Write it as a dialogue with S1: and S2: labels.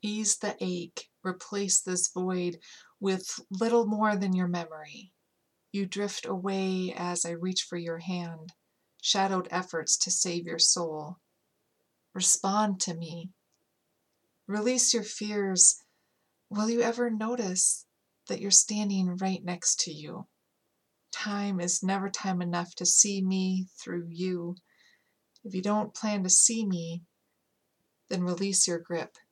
S1: Ease the ache, replace this void with little more than your memory. You drift away as I reach for your hand, shadowed efforts to save your soul. Respond to me. Release your fears. Will you ever notice that you're standing right next to you? Time is never time enough to see me through you. If you don't plan to see me, then release your grip.